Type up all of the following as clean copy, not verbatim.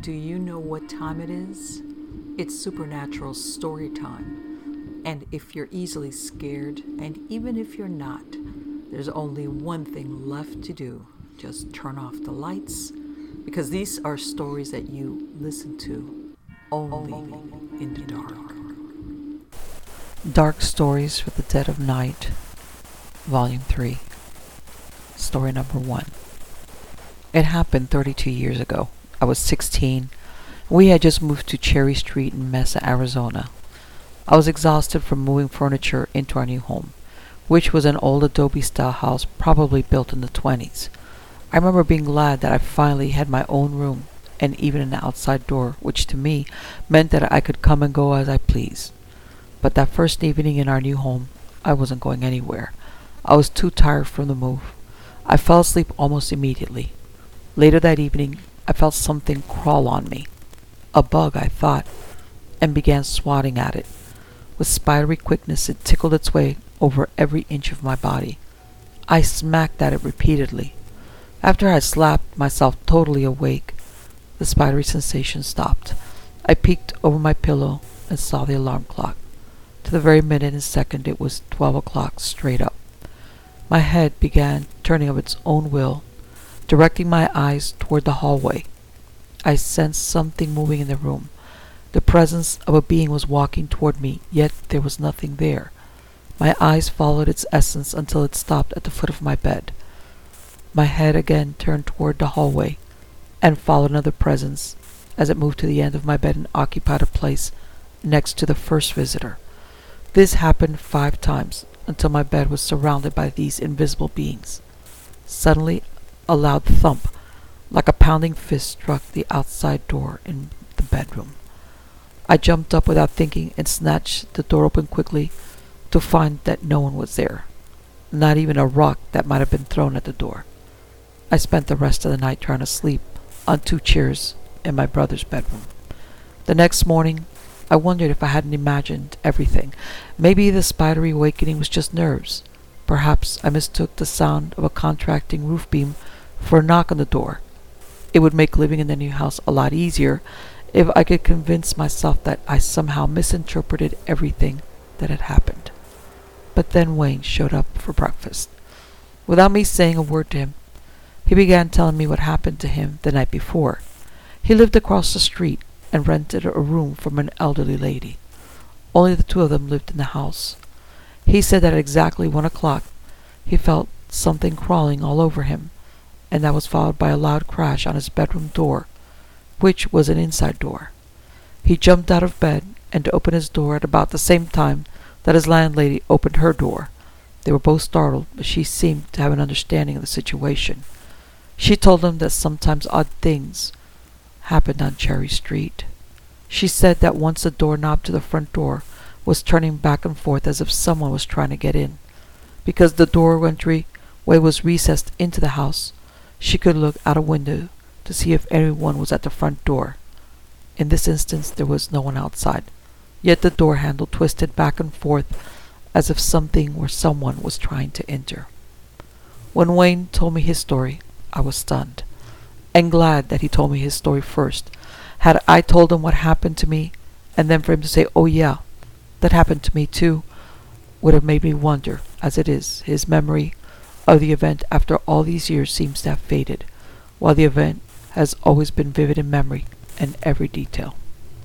Do you know what time it is? It's supernatural story time. And if you're easily scared, and even if you're not, there's only one thing left to do. Just turn off the lights, because these are stories that you listen to only in the dark. Dark Stories for the Dead of Night, Volume 3, Story Number 1. It happened 32 years ago. I was 16. We had just moved to Cherry Street in Mesa, Arizona. I was exhausted from moving furniture into our new home, which was an old adobe-style house probably built in the 20s. I remember being glad that I finally had my own room and even an outside door, which to me meant that I could come and go as I pleased. But that first evening in our new home, I wasn't going anywhere. I was too tired from the move. I fell asleep almost immediately. Later that evening, I felt something crawl on me. A bug, I thought, and began swatting at it. With spidery quickness, it tickled its way over every inch of my body. I smacked at it repeatedly. After I had slapped myself totally awake, the spidery sensation stopped. I peeked over my pillow and saw the alarm clock. To the very minute and second, it was 12 o'clock straight up. My head began turning of its own will, directing my eyes toward the hallway. I sensed something moving in the room. The presence of a being was walking toward me, yet there was nothing there. My eyes followed its essence until it stopped at the foot of my bed. My head again turned toward the hallway, and followed another presence as it moved to the end of my bed and occupied a place next to the first visitor. This happened 5 times, until my bed was surrounded by these invisible beings. Suddenly, a loud thump, like a pounding fist, struck the outside door in the bedroom. I jumped up without thinking and snatched the door open quickly to find that no one was there, not even a rock that might have been thrown at the door. I spent the rest of the night trying to sleep on 2 chairs in my brother's bedroom. The next morning, I wondered if I hadn't imagined everything. Maybe the spidery awakening was just nerves. Perhaps I mistook the sound of a contracting roof beam for a knock on the door. It would make living in the new house a lot easier if I could convince myself that I somehow misinterpreted everything that had happened. But then Wayne showed up for breakfast. Without me saying a word to him, he began telling me what happened to him the night before. He lived across the street and rented a room from an elderly lady. Only the 2 of them lived in the house. He said that at exactly 1 o'clock, he felt something crawling all over him, and that was followed by a loud crash on his bedroom door, which was an inside door. He jumped out of bed and opened his door at about the same time that his landlady opened her door. They were both startled, but she seemed to have an understanding of the situation. She told him that sometimes odd things happened on Cherry Street. She said that once the doorknob to the front door was turning back and forth as if someone was trying to get in. Because the door entryway was recessed into the house, she could look out a window to see if anyone was at the front door. In this instance, there was no one outside, yet the door handle twisted back and forth as if something or someone was trying to enter. When Wayne told me his story, I was stunned, and glad that he told me his story first. Had I told him what happened to me, and then for him to say, "Oh yeah, that happened to me too," would have made me wonder. As it is, his memory of the event after all these years seems to have faded, while the event has always been vivid in memory and every detail.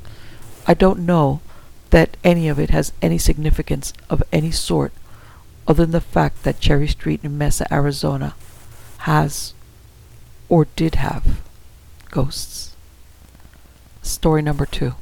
I don't know that any of it has any significance of any sort other than the fact that Cherry Street in Mesa, Arizona has, or did have, ghosts. Story number 2.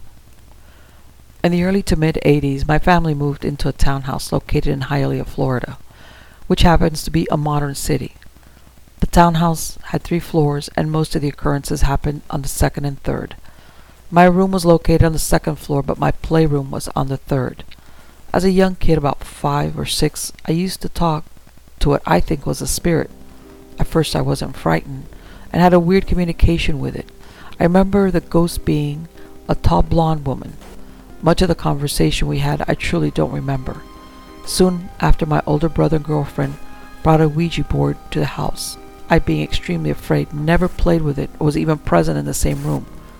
In the early to mid-80s, my family moved into a townhouse located in Hialeah, Florida, which happens to be a modern city. The townhouse had 3 floors, and most of the occurrences happened on the 2nd and 3rd. My room was located on the 2nd floor, but my playroom was on the 3rd. As a young kid, about 5 or 6, I used to talk to what I think was a spirit. At first I wasn't frightened, and had a weird communication with it. I remember the ghost being a tall blonde woman. Much of the conversation we had I truly don't remember. Soon after, my older brother and girlfriend brought a Ouija board to the house. I, being extremely afraid, never played with it or was even present in the same room.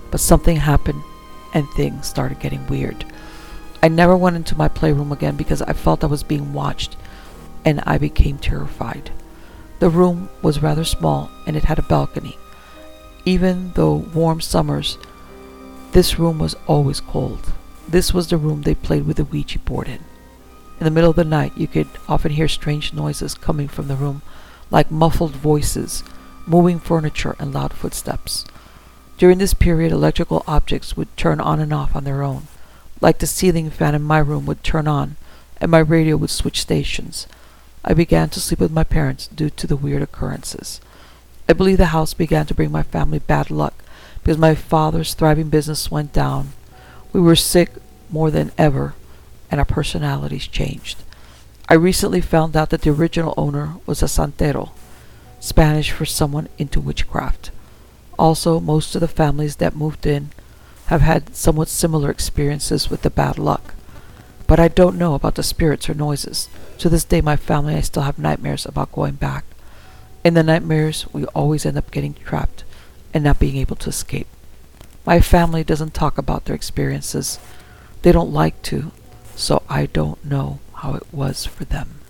But something happened and things started getting weird. I never went into my playroom again because I felt I was being watched, and I became terrified. The room was rather small and it had a balcony. Even though warm summers, this room was always cold. This was the room they played with the Ouija board in. In the middle of the night, you could often hear strange noises coming from the room, like muffled voices, moving furniture, and loud footsteps. During this period, electrical objects would turn on and off on their own, like the ceiling fan in my room would turn on, and my radio would switch stations. I began to sleep with my parents due to the weird occurrences. I believe the house began to bring my family bad luck because my father's thriving business went down. We were sick more than ever, and our personalities changed. I recently found out that the original owner was a santero, Spanish for someone into witchcraft. Also, most of the families that moved in have had somewhat similar experiences with the bad luck. But I don't know about the spirits or noises. To this day, my family and I still have nightmares about going back. In the nightmares, we always end up getting trapped and not being able to escape. My family doesn't talk about their experiences. They don't like to, so I don't know how it was for them.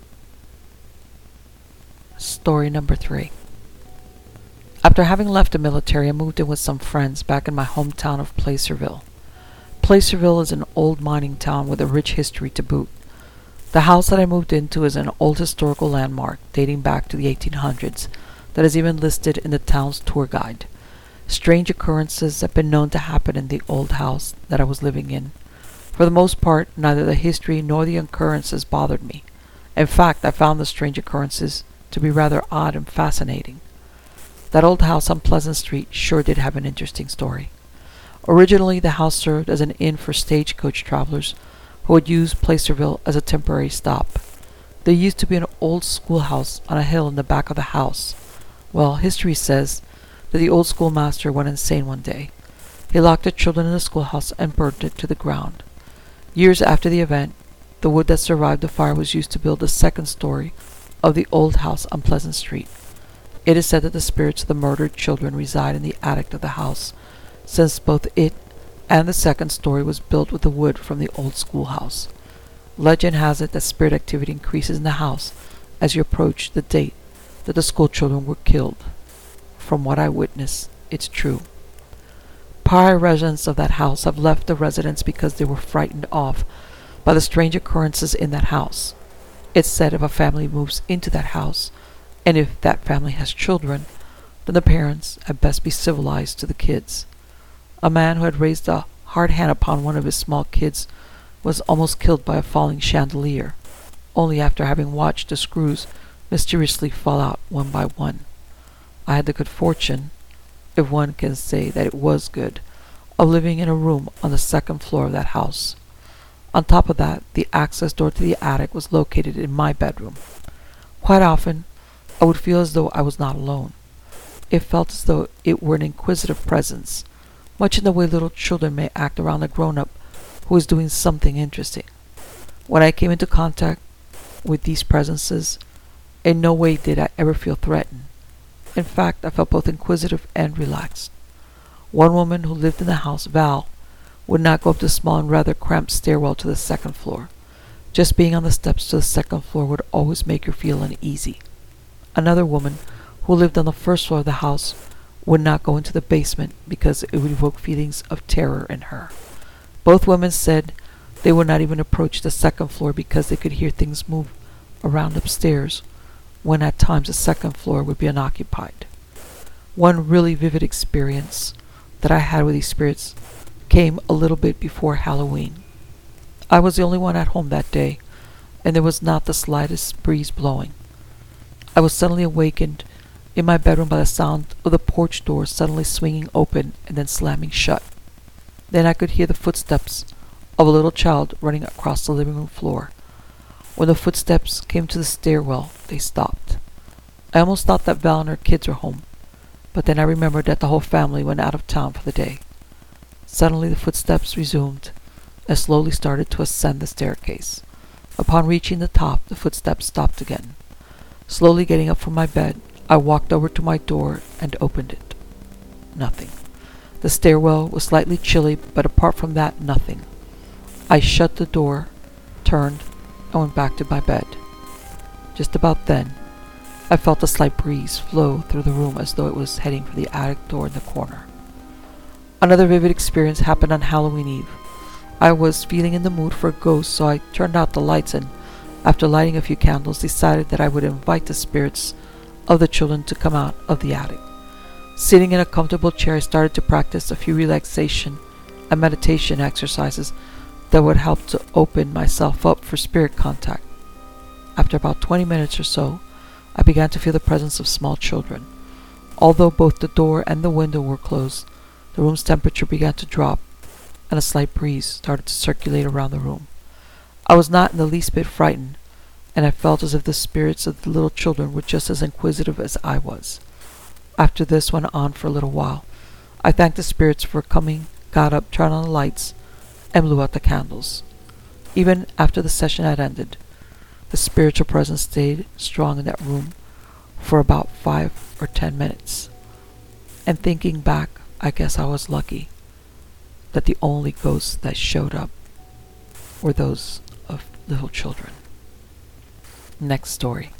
Story number 3. After having left the military, I moved in with some friends back in my hometown of Placerville. Placerville is an old mining town with a rich history to boot. The house that I moved into is an old historical landmark dating back to the 1800s that is even listed in the town's tour guide. Strange occurrences have been known to happen in the old house that I was living in. For the most part, neither the history nor the occurrences bothered me. In fact, I found the strange occurrences to be rather odd and fascinating. That old house on Pleasant Street sure did have an interesting story. Originally, the house served as an inn for stagecoach travelers who would use Placerville as a temporary stop. There used to be an old schoolhouse on a hill in the back of the house. Well, history says that the old schoolmaster went insane one day. He locked the children in the schoolhouse and burned it to the ground. Years after the event, the wood that survived the fire was used to build the second story of the old house on Pleasant Street. It is said that the spirits of the murdered children reside in the attic of the house, since both it and the second story was built with the wood from the old schoolhouse. Legend has it that spirit activity increases in the house as you approach the date that the school children were killed. From what I witnessed, it's true. Prior residents of that house have left the residence because they were frightened off by the strange occurrences in that house. It's said if a family moves into that house, and if that family has children, then the parents had best be civilized to the kids. A man who had raised a hard hand upon one of his small kids was almost killed by a falling chandelier, only after having watched the screws mysteriously fall out one by one. I had the good fortune, if one can say that it was good, of living in a room on the second floor of that house. On top of that, the access door to the attic was located in my bedroom. Quite often, I would feel as though I was not alone. It felt as though it were an inquisitive presence, much in the way little children may act around a grown-up who is doing something interesting. When I came into contact with these presences, in no way did I ever feel threatened. In fact, I felt both inquisitive and relaxed. One woman who lived in the house, Val, would not go up the small and rather cramped stairwell to the second floor. Just being on the steps to the second floor would always make her feel uneasy. Another woman, who lived on the first floor of the house, would not go into the basement because it would evoke feelings of terror in her. Both women said they would not even approach the second floor because they could hear things move around upstairs, when at times the second floor would be unoccupied. One really vivid experience that I had with these spirits came a little bit before Halloween. I was the only one at home that day, and there was not the slightest breeze blowing. I was suddenly awakened in my bedroom by the sound of the porch door suddenly swinging open and then slamming shut. Then I could hear the footsteps of a little child running across the living room floor. When the footsteps came to the stairwell, they stopped. I almost thought that Val and her kids were home, but then I remembered that the whole family went out of town for the day. Suddenly the footsteps resumed and slowly started to ascend the staircase. Upon reaching the top, the footsteps stopped again. Slowly getting up from my bed, I walked over to my door and opened it. Nothing. The stairwell was slightly chilly, but apart from that, nothing. I shut the door, turned, and went back to my bed. Just about then, I felt a slight breeze flow through the room as though it was heading for the attic door in the corner. Another vivid experience happened on Halloween Eve. I was feeling in the mood for a ghost, so I turned out the lights and, after lighting a few candles, decided that I would invite the spirits of the children to come out of the attic. Sitting in a comfortable chair, I started to practice a few relaxation and meditation exercises that would help to open myself up for spirit contact. After about 20 minutes or so, I began to feel the presence of small children. Although both the door and the window were closed, the room's temperature began to drop, and a slight breeze started to circulate around the room. I was not in the least bit frightened, and I felt as if the spirits of the little children were just as inquisitive as I was. After this went on for a little while, I thanked the spirits for coming, got up, turned on the lights, and blew out the candles. Even after the session had ended, the spiritual presence stayed strong in that room for about 5 or 10 minutes. And thinking back, I guess I was lucky that the only ghosts that showed up were those of little children. Next story.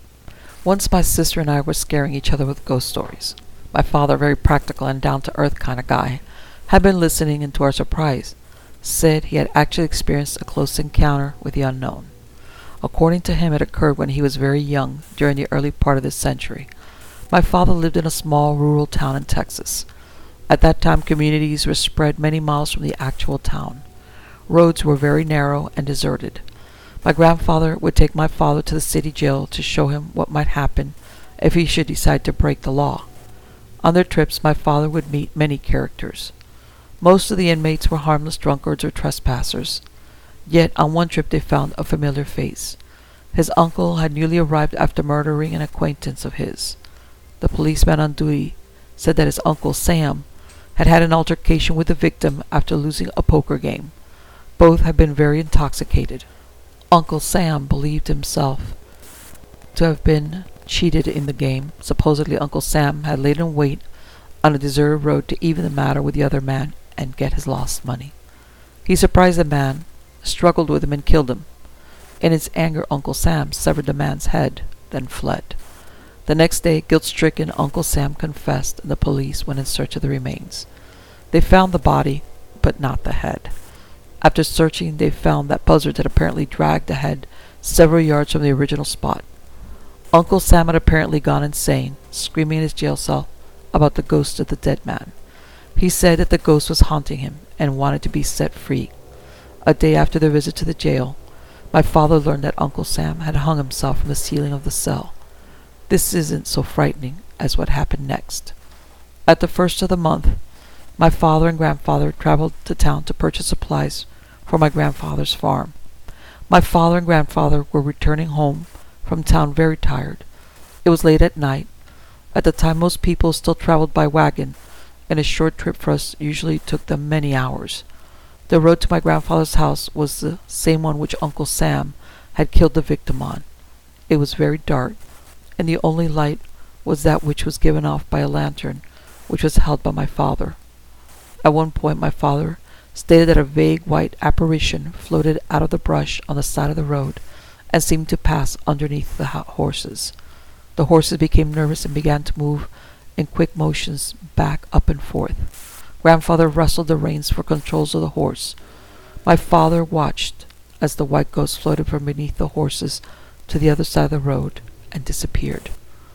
Once my sister and I were scaring each other with ghost stories. My father, a very practical and down-to-earth kind of guy, had been listening and to our surprise, said he had actually experienced a close encounter with the unknown. According to him, it occurred when he was very young, during the early part of this century. My father lived in a small rural town in Texas. At that time, communities were spread many miles from the actual town. Roads were very narrow and deserted. My grandfather would take my father to the city jail to show him what might happen if he should decide to break the law. On their trips, my father would meet many characters. Most of the inmates were harmless drunkards or trespassers. Yet on one trip they found a familiar face. His uncle had newly arrived after murdering an acquaintance of his. The policeman on duty said that his Uncle Sam had had an altercation with the victim after losing a poker game. Both had been very intoxicated. Uncle Sam believed himself to have been cheated in the game. Supposedly Uncle Sam had laid in wait on a deserted road to even the matter with the other man and get his lost money. He surprised the man, struggled with him, and killed him. In his anger, Uncle Sam severed the man's head, then fled. The next day, guilt-stricken, Uncle Sam confessed, and the police went in search of the remains. They found the body, but not the head. After searching, they found that buzzards had apparently dragged the head several yards from the original spot. Uncle Sam had apparently gone insane, screaming in his jail cell about the ghost of the dead man. He said that the ghost was haunting him and wanted to be set free. A day after their visit to the jail, my father learned that Uncle Sam had hung himself from the ceiling of the cell. This isn't so frightening as what happened next. At the first of the month, my father and grandfather traveled to town to purchase supplies for my grandfather's farm. My father and grandfather were returning home from town very tired. It was late at night. At the time, most people still traveled by wagon, and a short trip for us usually took them many hours. The road to my grandfather's house was the same one which Uncle Sam had killed the victim on. It was very dark, and the only light was that which was given off by a lantern, which was held by my father. At one point, my father stated that a vague white apparition floated out of the brush on the side of the road and seemed to pass underneath the horses. The horses became nervous and began to move in quick motions back, up, and forth. Grandfather wrestled the reins for controls of the horse. My father watched as the white ghost floated from beneath the horses to the other side of the road and disappeared.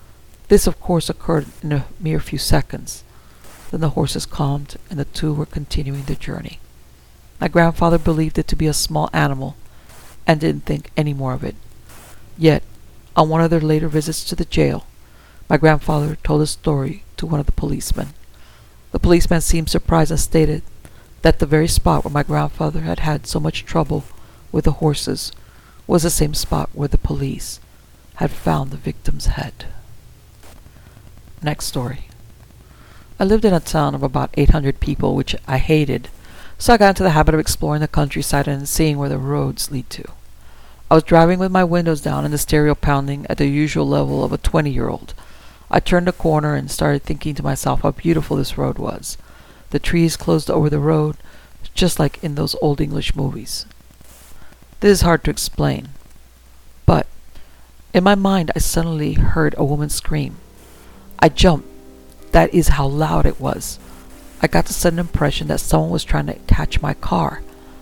This, of course, occurred in a mere few seconds. Then the horses calmed, and the two were continuing their journey. My grandfather believed it to be a small animal, and didn't think any more of it. Yet, on one of their later visits to the jail, my grandfather told a story to one of the policemen. The policeman seemed surprised and stated that the very spot where my grandfather had had so much trouble with the horses was the same spot where the police had found the victim's head. Next story. I lived in a town of about 800 people, which I hated, so I got into the habit of exploring the countryside and seeing where the roads lead to. I was driving with my windows down and the stereo pounding at the usual level of a 20-year-old. I turned a corner and started thinking to myself how beautiful this road was. The trees closed over the road, just like in those old English movies. This is hard to explain, but in my mind I suddenly heard a woman scream. I jumped. That is how loud it was. I got the sudden impression that someone was trying to catch my car.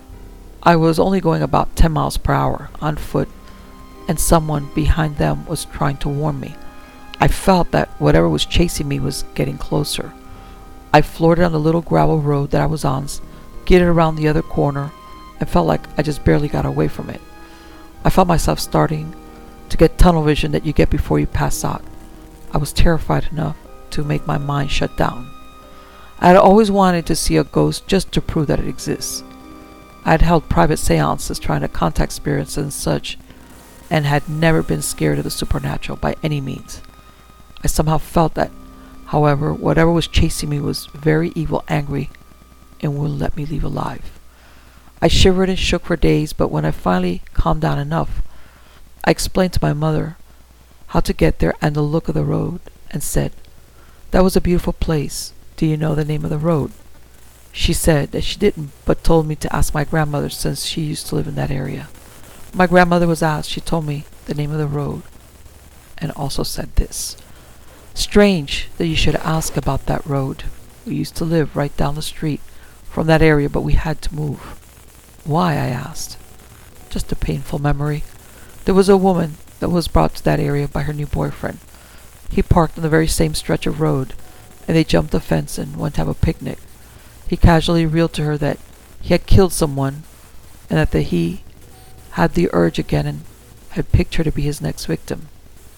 I was only going about 10 miles per hour on foot, and someone behind them was trying to warn me. I felt that whatever was chasing me was getting closer. I floored it on the little gravel road that I was on, skidded around the other corner, and felt like I just barely got away from it. I felt myself starting to get tunnel vision that you get before you pass out. I was terrified enough to make my mind shut down. I had always wanted to see a ghost just to prove that it exists. I had held private seances trying to contact spirits and such, and had never been scared of the supernatural by any means. I somehow felt that, however, whatever was chasing me was very evil, angry, and wouldn't let me leave alive. I shivered and shook for days, but when I finally calmed down enough, I explained to my mother how to get there and the look of the road, and said, "That was a beautiful place. Do you know the name of the road?" She said that she didn't, but told me to ask my grandmother since she used to live in that area. My grandmother was asked. She told me the name of the road and also said this: "Strange that you should ask about that road. We used to live right down the street from that area, but we had to move." "Why?" I asked. "Just a painful memory. There was a woman that was brought to that area by her new boyfriend. He parked on the very same stretch of road, and they jumped the fence and went to have a picnic. He casually revealed to her that he had killed someone, and that he had the urge again and had picked her to be his next victim.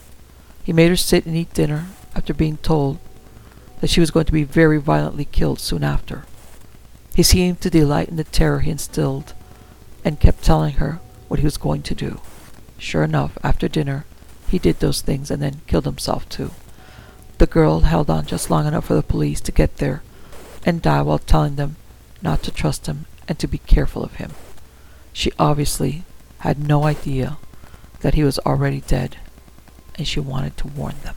He made her sit and eat dinner after being told that she was going to be very violently killed soon after. He seemed to delight in the terror he instilled, and kept telling her what he was going to do. Sure enough, after dinner, he did those things and then killed himself too. The girl held on just long enough for the police to get there and die while telling them not to trust him and to be careful of him. She obviously had no idea that he was already dead, and she wanted to warn them."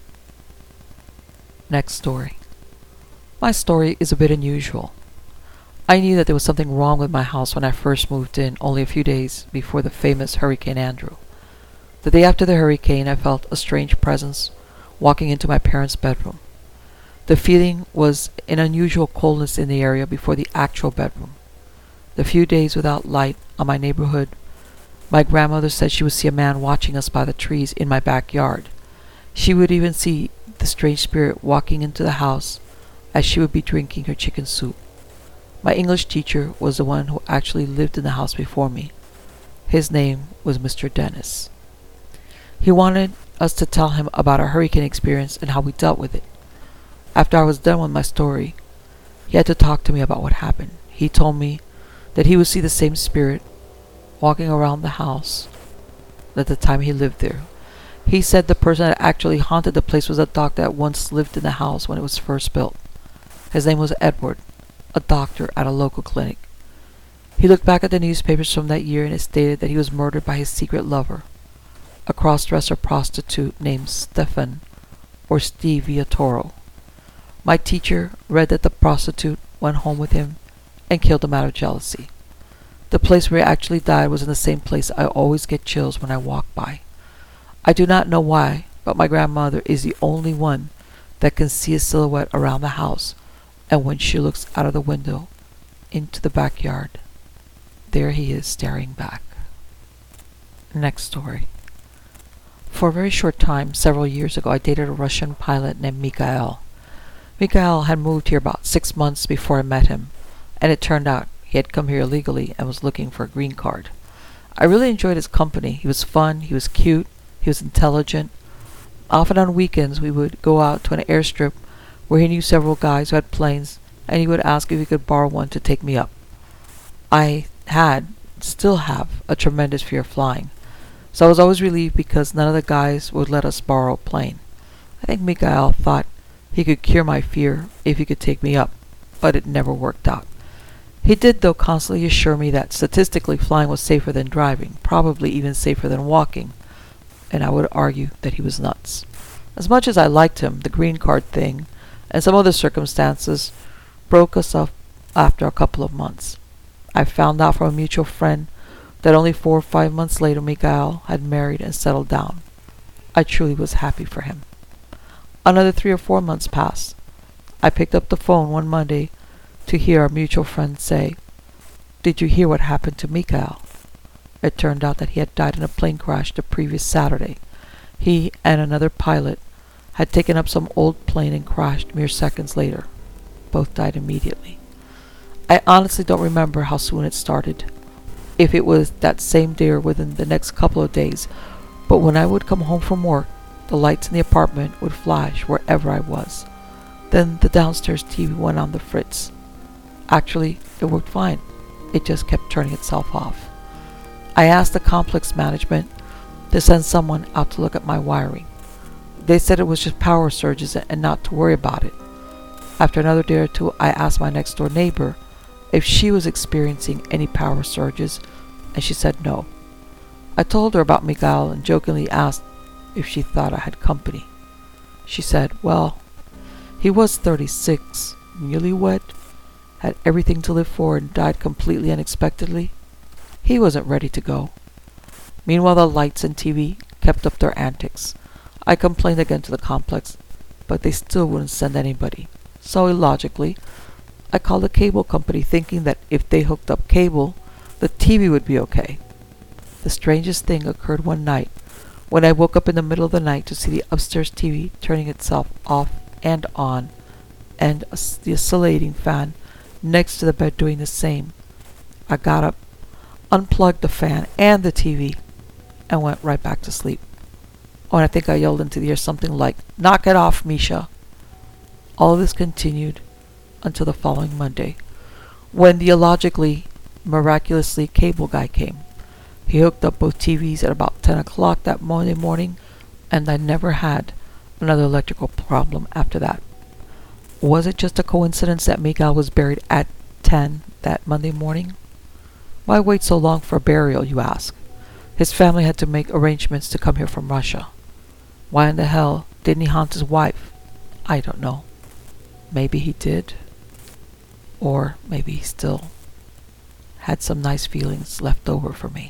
Next story. My story is a bit unusual. I knew that there was something wrong with my house when I first moved in, only a few days before the famous Hurricane Andrew. The day after the hurricane, I felt a strange presence walking into my parents' bedroom. The feeling was an unusual coldness in the area before the actual bedroom. The few days without light on my neighborhood, my grandmother said she would see a man watching us by the trees in my backyard. She would even see the strange spirit walking into the house as she would be drinking her chicken soup. My English teacher was the one who actually lived in the house before me. His name was Mr. Dennis. He wanted us to tell him about our hurricane experience and how we dealt with it. After I was done with my story, he had to talk to me about what happened. He told me that he would see the same spirit walking around the house at the time he lived there. He said the person that actually haunted the place was a doctor that once lived in the house when it was first built. His name was Edward, a doctor at a local clinic. He looked back at the newspapers from that year, and it stated that he was murdered by his secret lover, a cross-dresser prostitute named Stefan or Steve Viatoro. My teacher read that the prostitute went home with him and killed him out of jealousy. The place where he actually died was in the same place I always get chills when I walk by. I do not know why, but my grandmother is the only one that can see a silhouette around the house, and when she looks out of the window into the backyard, there he is staring back. Next story. For a very short time, several years ago, I dated a Russian pilot named Mikhail. Mikhail had moved here about 6 months before I met him, and it turned out he had come here illegally and was looking for a green card. I really enjoyed his company. He was fun, he was cute, he was intelligent. Often on weekends we would go out to an airstrip where he knew several guys who had planes, and he would ask if he could borrow one to take me up. I still have, a tremendous fear of flying, so I was always relieved because none of the guys would let us borrow a plane. I think Mikhail thought he could cure my fear if he could take me up, but it never worked out. He did, though, constantly assure me that statistically flying was safer than driving, probably even safer than walking, and I would argue that he was nuts. As much as I liked him, the green card thing and some other circumstances broke us up after a couple of months. I found out from a mutual friend that only 4 or 5 months later Miguel had married and settled down. I truly was happy for him. Another 3 or 4 months passed. I picked up the phone one Monday to hear our mutual friend say, "Did you hear what happened to Miguel?" It turned out that he had died in a plane crash the previous Saturday. He and another pilot had taken up some old plane and crashed mere seconds later. Both died immediately. I honestly don't remember how soon it started, if it was that same day or within the next couple of days, but when I would come home from work, the lights in the apartment would flash wherever I was. Then the downstairs TV went on the fritz. Actually, it worked fine. It just kept turning itself off. I asked the complex management to send someone out to look at my wiring. They said it was just power surges and not to worry about it. After another day or two, I asked my next door neighbor if she was experiencing any power surges, and she said no. I told her about Miguel and jokingly asked if she thought I had company. She said, well, he was 36, newlywed, had everything to live for, and died completely unexpectedly. He wasn't ready to go. Meanwhile, the lights and TV kept up their antics. I complained again to the complex, but they still wouldn't send anybody. So illogically, I called the cable company thinking that if they hooked up cable, the TV would be okay. The strangest thing occurred one night when I woke up in the middle of the night to see the upstairs TV turning itself off and on, and the oscillating fan next to the bed doing the same. I got up, unplugged the fan and the TV, and went right back to sleep. Oh, and I think I yelled into the air something like, "Knock it off, Misha." All of this continued until the following Monday, when the illogically, miraculously cable guy came. He hooked up both TVs at about 10 o'clock that Monday morning, and I never had another electrical problem after that. Was it just a coincidence that Miguel was buried at 10 that Monday morning? Why wait so long for a burial, you ask? His family had to make arrangements to come here from Russia. Why in the hell didn't he haunt his wife? I don't know. Maybe he did. Or maybe he still had some nice feelings left over for me.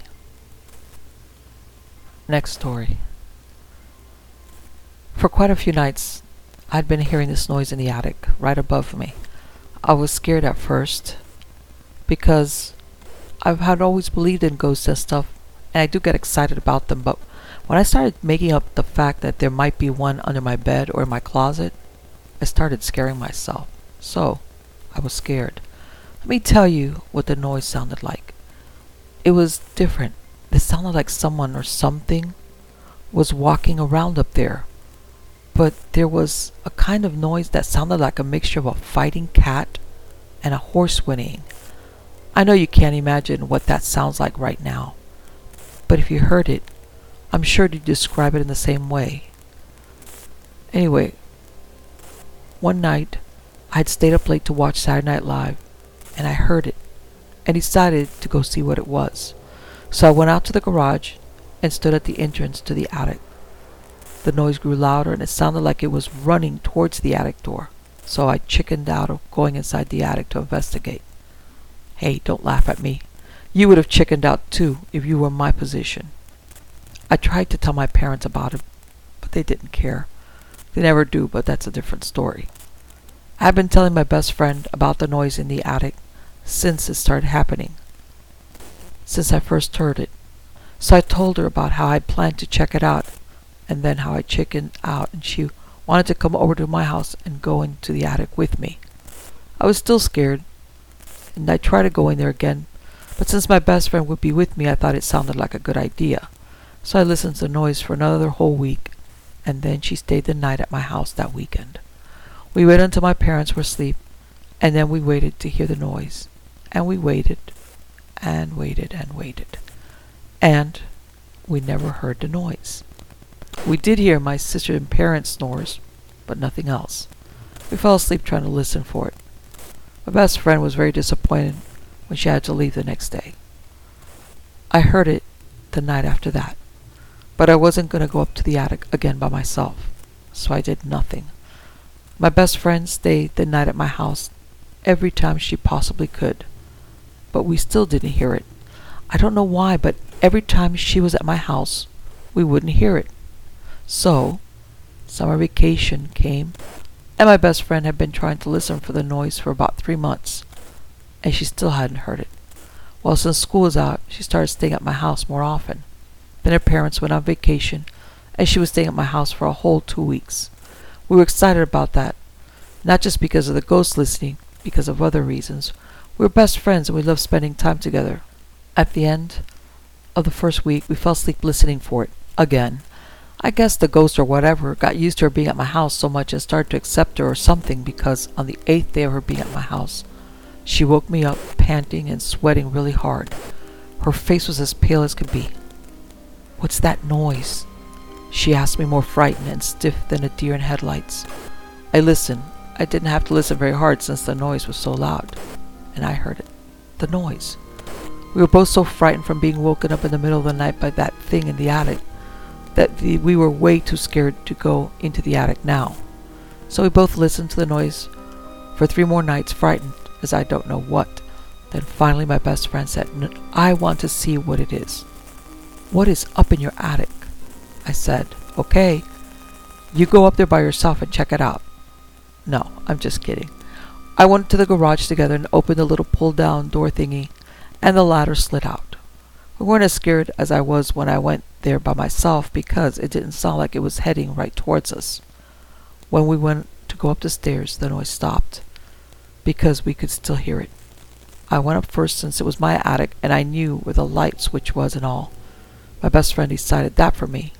Next story. For quite a few nights, I'd been hearing this noise in the attic, right above me. I was scared at first, because I had always believed in ghosts and stuff, and I do get excited about them, but when I started making up the fact that there might be one under my bed or in my closet, I started scaring myself. So, I was scared. Let me tell you what the noise sounded like. It was different. It sounded like someone or something was walking around up there. But there was a kind of noise that sounded like a mixture of a fighting cat and a horse whinnying. I know you can't imagine what that sounds like right now, but if you heard it, I'm sure you'd describe it in the same way. Anyway, one night, I had stayed up late to watch Saturday Night Live, and I heard it, and decided to go see what it was. So I went out to the garage and stood at the entrance to the attic. The noise grew louder, and it sounded like it was running towards the attic door, so I chickened out of going inside the attic to investigate. Hey, don't laugh at me. You would have chickened out too if you were in my position. I tried to tell my parents about it, but they didn't care. They never do, but that's a different story. I had been telling my best friend about the noise in the attic since it started happening, since I first heard it. So I told her about how I'd planned to check it out, and then how I chickened out and she wanted to come over to my house and go into the attic with me. I was still scared, and I tried to go in there again, but since my best friend would be with me, I thought it sounded like a good idea. So I listened to the noise for another whole week, and then she stayed the night at my house that weekend. We waited until my parents were asleep, and then we waited to hear the noise. And we waited, and waited, and waited. And we never heard the noise. We did hear my sister and parents' snores, but nothing else. We fell asleep trying to listen for it. My best friend was very disappointed when she had to leave the next day. I heard it the night after that, but I wasn't going to go up to the attic again by myself, so I did nothing. My best friend stayed the night at my house, every time she possibly could, but we still didn't hear it. I don't know why, but every time she was at my house, we wouldn't hear it. So, summer vacation came, and my best friend had been trying to listen for the noise for about 3 months, and she still hadn't heard it. Well, since school was out, she started staying at my house more often. Then her parents went on vacation, and she was staying at my house for a whole 2 weeks. We were excited about that, not just because of the ghost listening, because of other reasons. We were best friends and we loved spending time together. At the end of the first week, we fell asleep listening for it, again. I guess the ghost or whatever got used to her being at my house so much and started to accept her or something, because on the 8th day of her being at my house, she woke me up panting and sweating really hard. Her face was as pale as could be. "What's that noise?" she asked me, more frightened and stiff than a deer in headlights. I listened. I didn't have to listen very hard since the noise was so loud, and I heard it. The noise. We were both so frightened from being woken up in the middle of the night by that thing in the attic that we were way too scared to go into the attic now. So we both listened to the noise for 3 more nights, frightened as I don't know what. Then finally my best friend said, "I want to see what it is." "What is up in your attic?" I said. "Okay, you go up there by yourself and check it out." No, I'm just kidding. I went to the garage together and opened the little pull-down door thingy, and the ladder slid out. We weren't as scared as I was when I went there by myself, because it didn't sound like it was heading right towards us. When we went to go up the stairs, the noise stopped, because we could still hear it. I went up first since it was my attic, and I knew where the light switch was and all. My best friend decided that for me.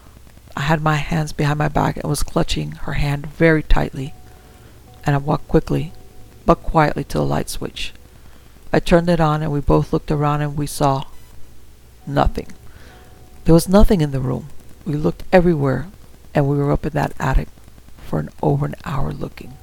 I had my hands behind my back and was clutching her hand very tightly, and I walked quickly, but quietly to the light switch. I turned it on, and we both looked around, and we saw nothing. There was nothing in the room. We looked everywhere, and we were up in that attic for over an hour looking.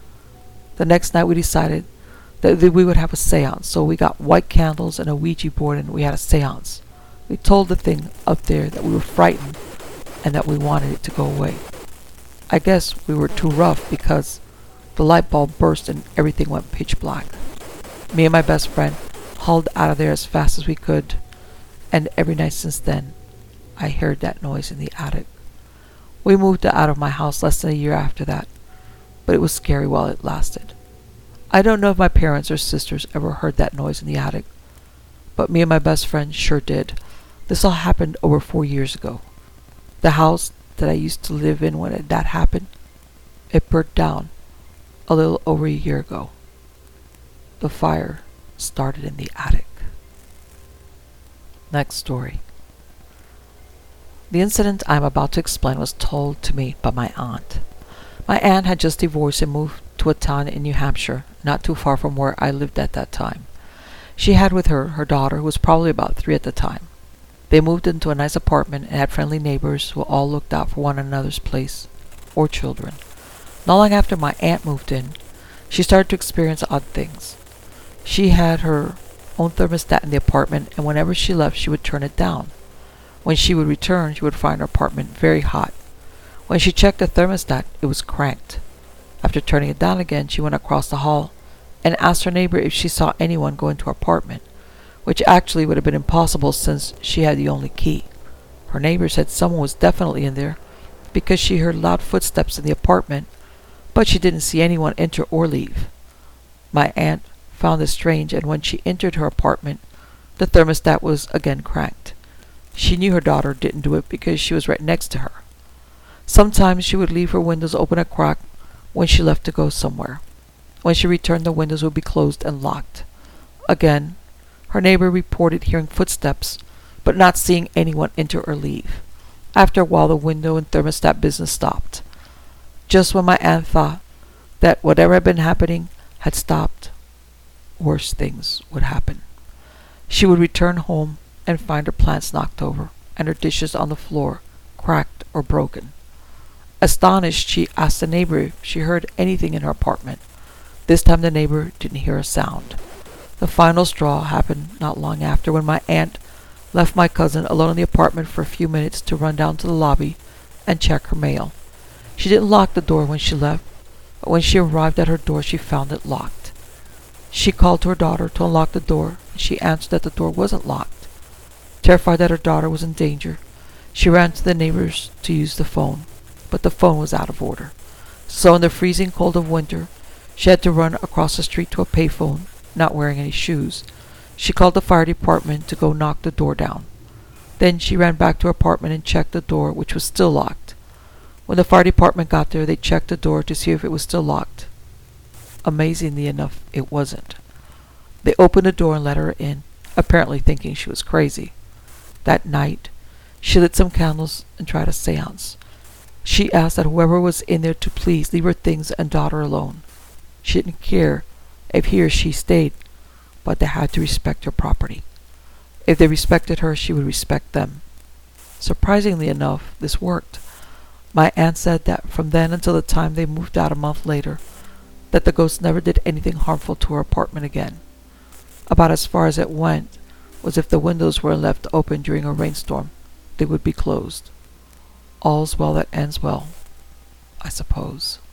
The next night we decided that we would have a seance, so we got white candles and a Ouija board, and we had a seance. We told the thing up there that we were frightened and that we wanted it to go away. I guess we were too rough, because the light bulb burst and everything went pitch black. Me and my best friend hauled out of there as fast as we could, and every night since then, I heard that noise in the attic. We moved out of my house less than a year after that, but it was scary while it lasted. I don't know if my parents or sisters ever heard that noise in the attic, but me and my best friend sure did. This all happened over 4 years ago. The house that I used to live in when that happened, it burnt down a little over a year ago. The fire started in the attic. Next story. The incident I'm about to explain was told to me by my aunt. My aunt had just divorced and moved to a town in New Hampshire, not too far from where I lived at that time. She had with her her daughter, who was probably about 3 at the time. They moved into a nice apartment and had friendly neighbors who all looked out for one another's place or children. Not long after my aunt moved in, she started to experience odd things. She had her own thermostat in the apartment, and whenever she left, she would turn it down. When she would return, she would find her apartment very hot. When she checked the thermostat, it was cranked. After turning it down again, she went across the hall and asked her neighbor if she saw anyone go into her apartment, which actually would have been impossible since she had the only key. Her neighbor said someone was definitely in there because she heard loud footsteps in the apartment, but she didn't see anyone enter or leave. My aunt found this strange, and when she entered her apartment, the thermostat was again cranked. She knew her daughter didn't do it because she was right next to her. Sometimes she would leave her windows open a crack when she left to go somewhere. When she returned, the windows would be closed and locked. Again, her neighbor reported hearing footsteps, but not seeing anyone enter or leave. After a while, the window and thermostat business stopped. Just when my aunt thought that whatever had been happening had stopped, worse things would happen. She would return home and find her plants knocked over and her dishes on the floor, cracked or broken. Astonished, she asked the neighbor if she heard anything in her apartment. This time the neighbor didn't hear a sound. The final straw happened not long after, when my aunt left my cousin alone in the apartment for a few minutes to run down to the lobby and check her mail. She didn't lock the door when she left, but when she arrived at her door, she found it locked. She called to her daughter to unlock the door, and she answered that the door wasn't locked. Terrified that her daughter was in danger, she ran to the neighbors to use the phone, but the phone was out of order. So in the freezing cold of winter, she had to run across the street to a payphone, not wearing any shoes. She called the fire department to go knock the door down. Then she ran back to her apartment and checked the door, which was still locked. When the fire department got there, they checked the door to see if it was still locked. Amazingly enough, it wasn't. They opened the door and let her in, apparently thinking she was crazy. That night, she lit some candles and tried a seance. She asked that whoever was in there to please leave her things and daughter alone. She didn't care if he or she stayed, but they had to respect her property. If they respected her, she would respect them. Surprisingly enough, this worked. My aunt said that from then until the time they moved out a month later, that the ghost never did anything harmful to her apartment again. About as far as it went was if the windows were left open during a rainstorm, they would be closed. All's well that ends well, I suppose.